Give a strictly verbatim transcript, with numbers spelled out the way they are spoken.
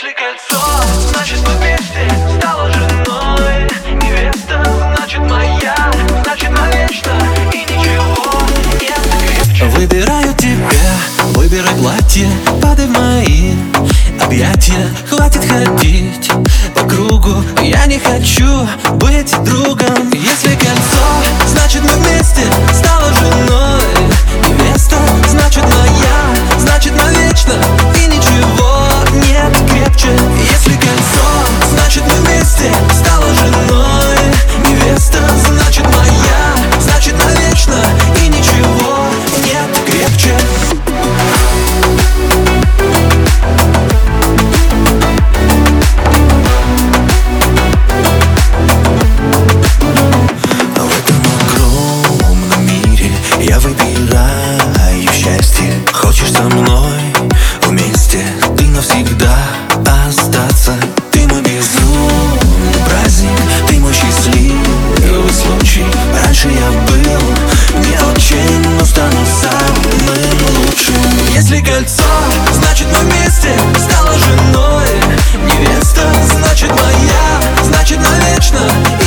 Если кольцо, значит мы вместе, стала женой. Невеста, значит моя, значит навечно. И ничего нет крепче. Выбираю тебя, выбирай платье, падай в мои объятия. Хватит ходить по кругу, я не хочу быть другом. Если кольцо, значит мы вместе, стала женой. Невеста, значит моя, значит навечно. И ничего нет крепче. Если кольцо, значит мы вместе, стала женой. Невеста, значит моя, значит навечно. И ничего нет крепче. Я выбираю счастье. Хочешь со мной вместе, ты навсегда остаться. Ты мой безумный праздник, ты мой счастливый случай. Раньше я был не очень, но стану самым лучшим. Если кольцо, значит мы вместе, стала женой. Невеста, значит моя, значит навечно.